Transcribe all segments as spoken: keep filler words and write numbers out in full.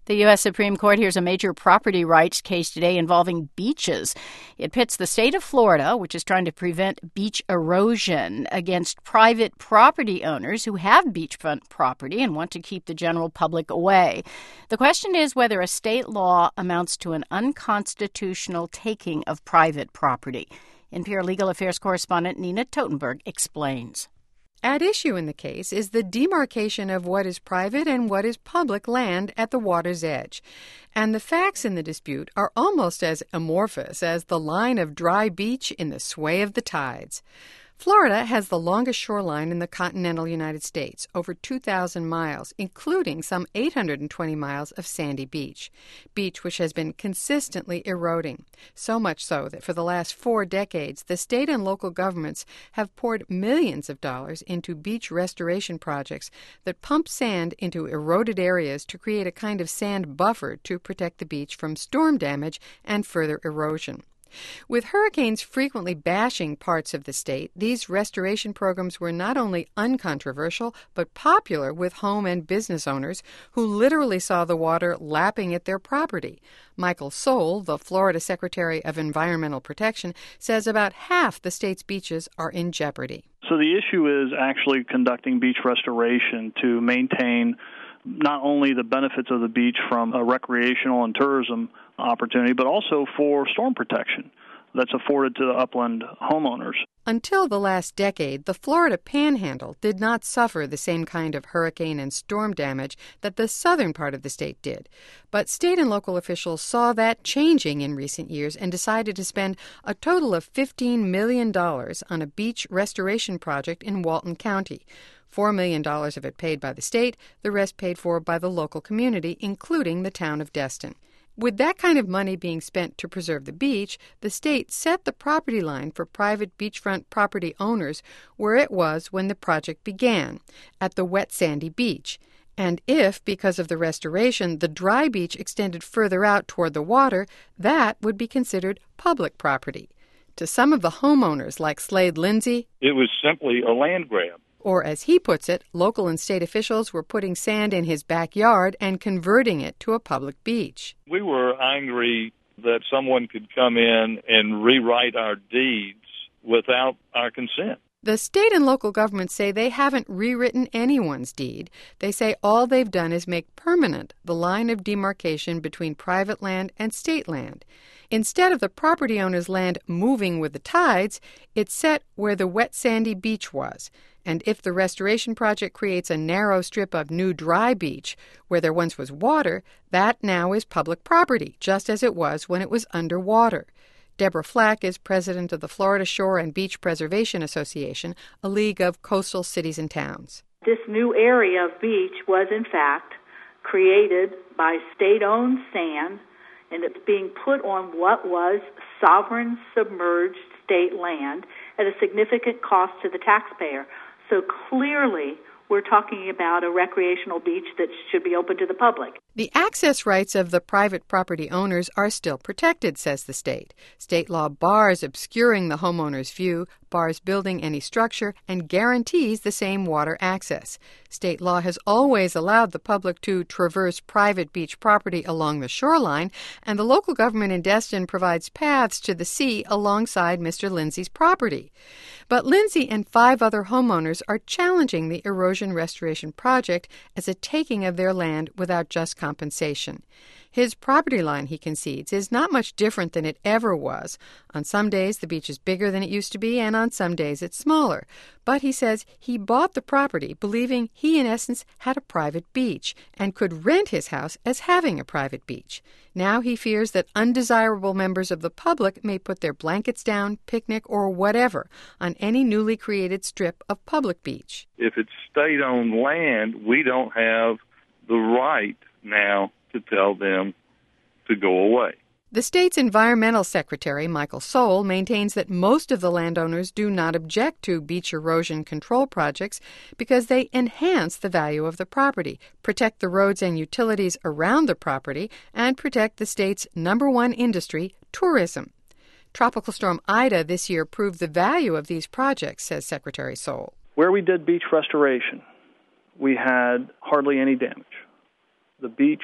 The U S. Supreme Court hears a major property rights case today involving beaches. It pits the state of Florida, which is trying to prevent beach erosion, against private property owners who have beachfront property and want to keep the general public away. The question is whether a state law amounts to an unconstitutional taking of private property. N P R Legal Affairs correspondent Nina Totenberg explains. At issue in the case is the demarcation of what is private and what is public land at the water's edge. And the facts in the dispute are almost as amorphous as the line of dry beach in the sway of the tides. Florida has the longest shoreline in the continental United States, over two thousand miles, including some eight hundred twenty miles of sandy beach, beach which has been consistently eroding, so much so that for the last four decades, the state and local governments have poured millions of dollars into beach restoration projects that pump sand into eroded areas to create a kind of sand buffer to protect the beach from storm damage and further erosion. With hurricanes frequently bashing parts of the state, these restoration programs were not only uncontroversial, but popular with home and business owners who literally saw the water lapping at their property. Michael Sowell, the Florida Secretary of Environmental Protection, says about half the state's beaches are in jeopardy. So the issue is actually conducting beach restoration to maintain not only the benefits of the beach from a recreational and tourism opportunity, but also for storm protection that's afforded to the upland homeowners. Until the last decade, the Florida Panhandle did not suffer the same kind of hurricane and storm damage that the southern part of the state did. But state and local officials saw that changing in recent years and decided to spend a total of fifteen million dollars on a beach restoration project in Walton County. four million dollars of it paid by the state, the rest paid for by the local community, including the town of Destin. With that kind of money being spent to preserve the beach, the state set the property line for private beachfront property owners where it was when the project began, at the wet sandy beach. And if, because of the restoration, the dry beach extended further out toward the water, that would be considered public property. To some of the homeowners, like Slade Lindsay, it was simply a land grab. Or, as he puts it, local and state officials were putting sand in his backyard and converting it to a public beach. We were angry that someone could come in and rewrite our deeds without our consent. The state and local governments say they haven't rewritten anyone's deed. They say all they've done is make permanent the line of demarcation between private land and state land. Instead of the property owner's land moving with the tides, it's set where the wet sandy beach was. And if the restoration project creates a narrow strip of new dry beach where there once was water, that now is public property, just as it was when it was underwater. Deborah Flack is president of the Florida Shore and Beach Preservation Association, a league of coastal cities and towns. This new area of beach was, in fact, created by state-owned sand, and it's being put on what was sovereign submerged state land at a significant cost to the taxpayer. So clearly, we're talking about a recreational beach that should be open to the public. The access rights of the private property owners are still protected, says the state. State law bars obscuring the homeowner's view, bars building any structure, and guarantees the same water access. State law has always allowed the public to traverse private beach property along the shoreline, and the local government in Destin provides paths to the sea alongside Mister Lindsay's property. But Lindsay and five other homeowners are challenging the erosion restoration project as a taking of their land without just compensation. His property line, he concedes, is not much different than it ever was. On some days, the beach is bigger than it used to be, and on some days, it's smaller. But he says he bought the property believing he, in essence, had a private beach and could rent his house as having a private beach. Now he fears that undesirable members of the public may put their blankets down, picnic, or whatever on any newly created strip of public beach. If it's state-owned land, we don't have the right now to tell them to go away. The state's environmental secretary, Michael Sowell, maintains that most of the landowners do not object to beach erosion control projects because they enhance the value of the property, protect the roads and utilities around the property, and protect the state's number one industry, tourism. Tropical Storm Ida this year proved the value of these projects, says Secretary Sowell. Where we did beach restoration, we had hardly any damage. The beach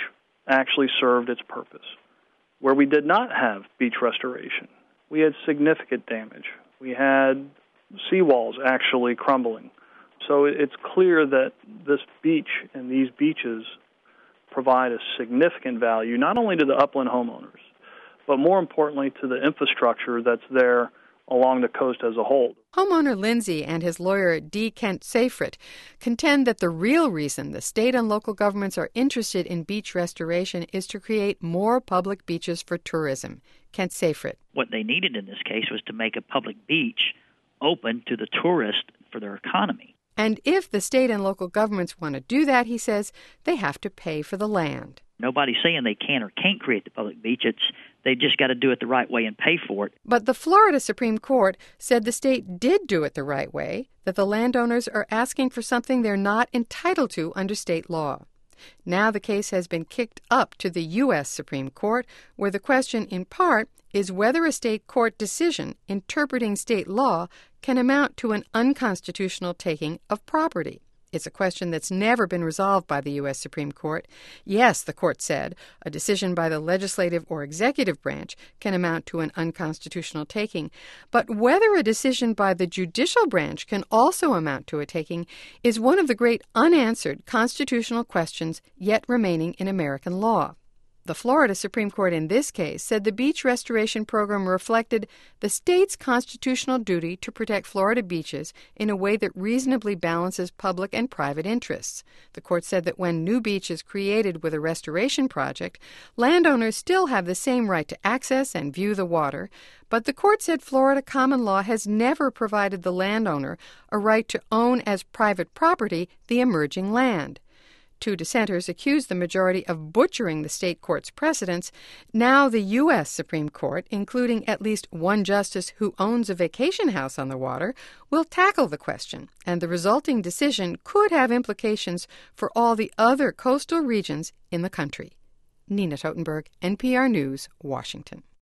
actually served its purpose. Where we did not have beach restoration, we had significant damage. We had seawalls actually crumbling. So it's clear that this beach and these beaches provide a significant value not only to the upland homeowners, but more importantly to the infrastructure that's there along the coast as a whole. Homeowner Lindsay and his lawyer D. Kent Seyfried contend that the real reason the state and local governments are interested in beach restoration is to create more public beaches for tourism. Kent Seyfried. What they needed in this case was to make a public beach open to the tourist for their economy. And if the state and local governments want to do that, he says, they have to pay for the land. Nobody's saying they can or can't create the public beach. It's they just got to do it the right way and pay for it. But the Florida Supreme Court said the state did do it the right way, that the landowners are asking for something they're not entitled to under state law. Now the case has been kicked up to the U S Supreme Court, where the question, in part, is whether a state court decision interpreting state law can amount to an unconstitutional taking of property. It's a question that's never been resolved by the U S Supreme Court. Yes, the court said, a decision by the legislative or executive branch can amount to an unconstitutional taking. But whether a decision by the judicial branch can also amount to a taking is one of the great unanswered constitutional questions yet remaining in American law. The Florida Supreme Court in this case said the beach restoration program reflected the state's constitutional duty to protect Florida beaches in a way that reasonably balances public and private interests. The court said that when new beach is created with a restoration project, landowners still have the same right to access and view the water, but the court said Florida common law has never provided the landowner a right to own as private property the emerging land. Two dissenters accused the majority of butchering the state court's precedents. Now the U S Supreme Court, including at least one justice who owns a vacation house on the water, will tackle the question, and the resulting decision could have implications for all the other coastal regions in the country. Nina Totenberg, N P R News, Washington.